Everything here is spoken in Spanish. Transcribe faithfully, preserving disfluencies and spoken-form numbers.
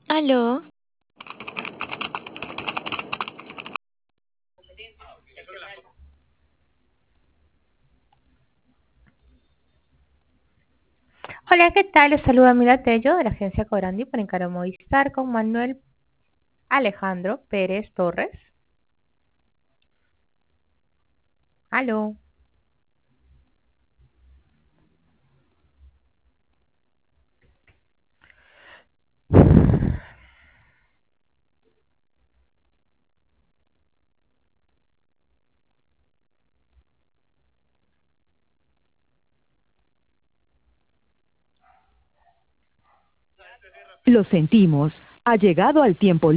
Aló. Hola, ¿qué tal? Les saluda Mila Tello de la agencia Cobrandi para Encaro Movistar con Manuel Alejandro Pérez Torres. Aló. Lo sentimos. Ha llegado al tiempo